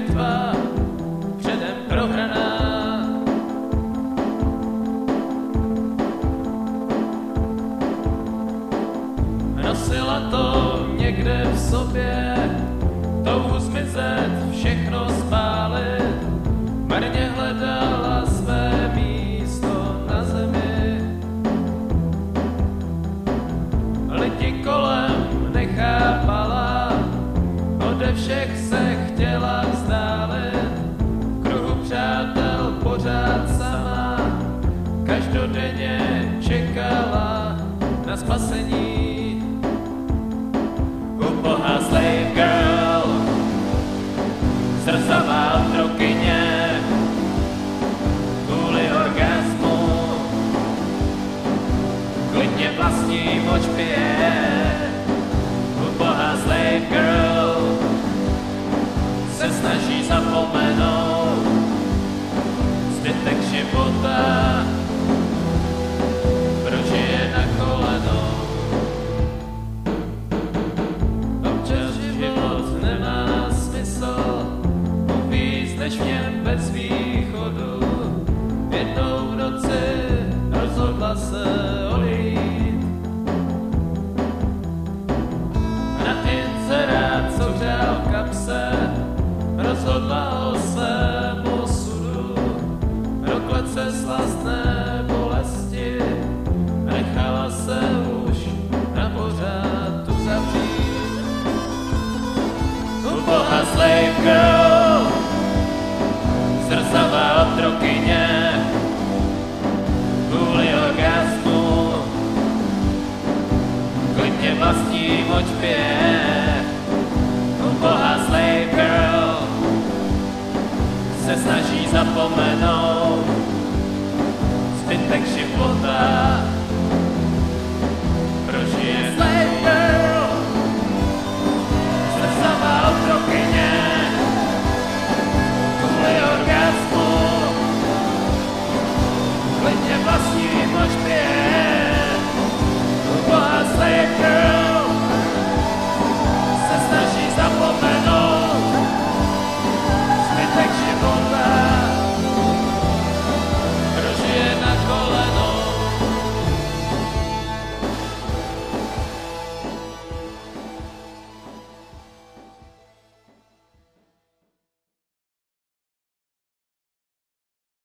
bitva předem prohraná. Nosila to někde v sobě, touhu zmizet, všechno spálit, marně hledala své místo na zemi. Lidi kolem nechápala, ode všech se chtěla vzdálit, kruhu přátel pořád sama, každodenně čekala na spasení. Ubohá slave girl, zrzavá otrokyně, kvůli orgasmu klidně vlastní moč pije. Ubohá slave girl se snaží zapomenout zbytek života, prožije na kolenou. Občas život nemá smysl, uvíc než v něm bez východu. Jednou v noci rozhodla se odejít. Na inzerát, co hřál v kapse, rozhodla o svém osudu. Rok let se slastné bolesti, nechala se už na pořád uzavřít. Ubohá slave girl, zrzavá otrokyně, kvůli orgasmu klidně vlastní moč pije. Ubohá slave girl se snaží zapomenout zbytek života,